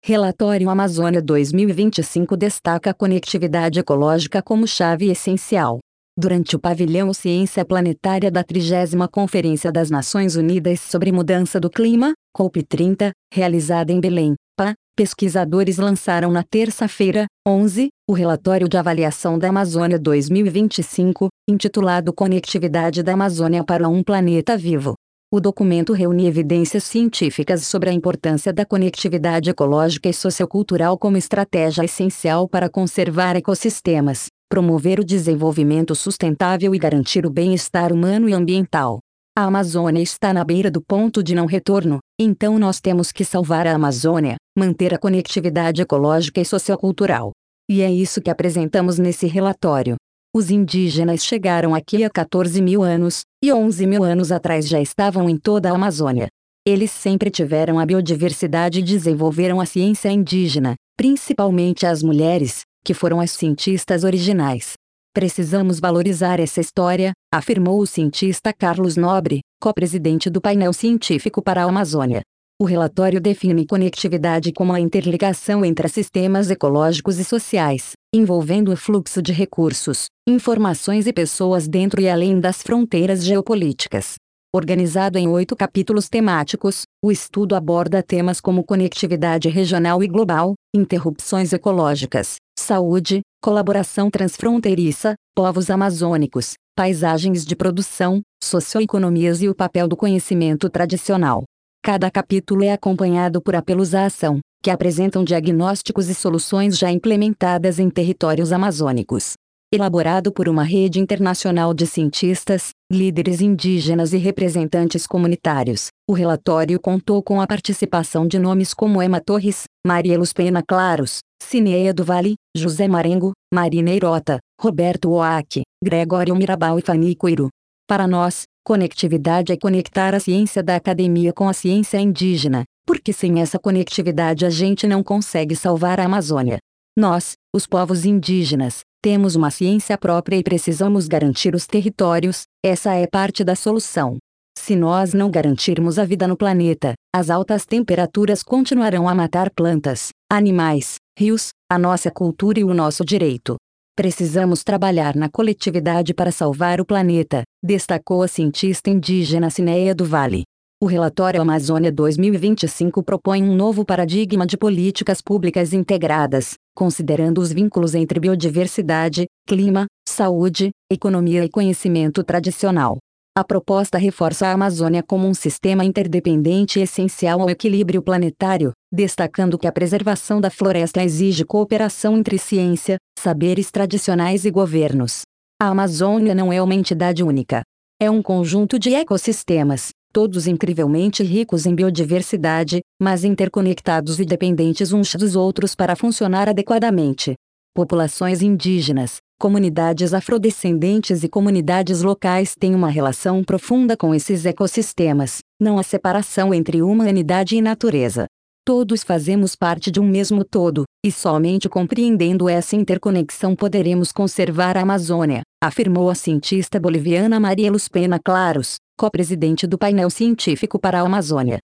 Relatório Amazônia 2025 destaca a conectividade ecológica como chave essencial. Durante o pavilhão Ciência Planetária da 30ª Conferência das Nações Unidas sobre Mudança do Clima, COP30, realizada em Belém, PA, pesquisadores lançaram na terça-feira, 11, o relatório de avaliação da Amazônia 2025, intitulado Conectividade da Amazônia para um Planeta Vivo. O documento reúne evidências científicas sobre a importância da conectividade ecológica e sociocultural como estratégia essencial para conservar ecossistemas, promover o desenvolvimento sustentável e garantir o bem-estar humano e ambiental. A Amazônia está na beira do ponto de não retorno, então nós temos que salvar a Amazônia, manter a conectividade ecológica e sociocultural. E é isso que apresentamos nesse relatório. Os indígenas chegaram aqui há 14 mil anos, e 11 mil anos atrás já estavam em toda a Amazônia. Eles sempre tiveram a biodiversidade e desenvolveram a ciência indígena, principalmente as mulheres, que foram as cientistas originais. Precisamos valorizar essa história, afirmou o cientista Carlos Nobre, co-presidente do painel científico para a Amazônia. O relatório define conectividade como a interligação entre sistemas ecológicos e sociais, envolvendo o fluxo de recursos, informações e pessoas dentro e além das fronteiras geopolíticas. Organizado em 8 capítulos temáticos, o estudo aborda temas como conectividade regional e global, interrupções ecológicas, saúde, colaboração transfronteiriça, povos amazônicos, paisagens de produção, socioeconomias e o papel do conhecimento tradicional. Cada capítulo é acompanhado por apelos à ação, que apresentam diagnósticos e soluções já implementadas em territórios amazônicos. Elaborado por uma rede internacional de cientistas, líderes indígenas e representantes comunitários, o relatório contou com a participação de nomes como Emma Torres, Marieluz Pena Claros, Cineia do Vale, José Marengo, Marina Irota, Roberto Oaki, Gregório Mirabal e Fani Coiro. Para nós, conectividade é conectar a ciência da academia com a ciência indígena, porque sem essa conectividade a gente não consegue salvar a Amazônia. Nós, os povos indígenas, temos uma ciência própria e precisamos garantir os territórios, essa é parte da solução. Se nós não garantirmos a vida no planeta, as altas temperaturas continuarão a matar plantas, animais, rios, a nossa cultura e o nosso direito. Precisamos trabalhar na coletividade para salvar o planeta, destacou a cientista indígena Cineia do Vale. O relatório Amazônia 2025 propõe um novo paradigma de políticas públicas integradas, considerando os vínculos entre biodiversidade, clima, saúde, economia e conhecimento tradicional. A proposta reforça a Amazônia como um sistema interdependente e essencial ao equilíbrio planetário, destacando que a preservação da floresta exige cooperação entre ciência, saberes tradicionais e governos. A Amazônia não é uma entidade única. É um conjunto de ecossistemas, todos incrivelmente ricos em biodiversidade, mas interconectados e dependentes uns dos outros para funcionar adequadamente. Populações indígenas, comunidades afrodescendentes e comunidades locais têm uma relação profunda com esses ecossistemas, não há separação entre humanidade e natureza. Todos fazemos parte de um mesmo todo, e somente compreendendo essa interconexão poderemos conservar a Amazônia, afirmou a cientista boliviana Marieluz Pena Claros, co-presidente do painel científico para a Amazônia.